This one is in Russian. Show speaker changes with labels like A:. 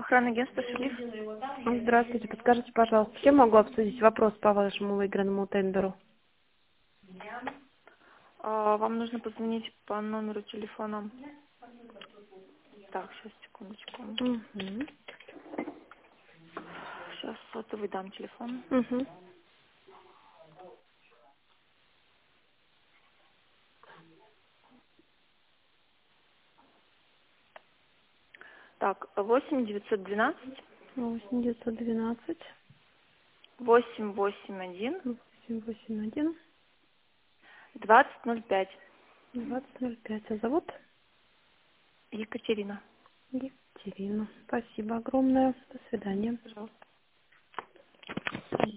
A: Охранное агентство «Шериф».
B: Здравствуйте, подскажите, пожалуйста, с кем могу обсудить вопрос по вашему выигранному тендеру?
A: Вам нужно позвонить по номеру телефона. Так, сейчас, секундочку.
B: Угу.
A: Сейчас сотовый дам телефон.
B: Угу.
A: Так, 8 912
B: 8 912
A: 881
B: 881
A: 2005.
B: 2005. А зовут?
A: Екатерина.
B: Екатерина. Спасибо огромное. До свидания.
A: Пожалуйста.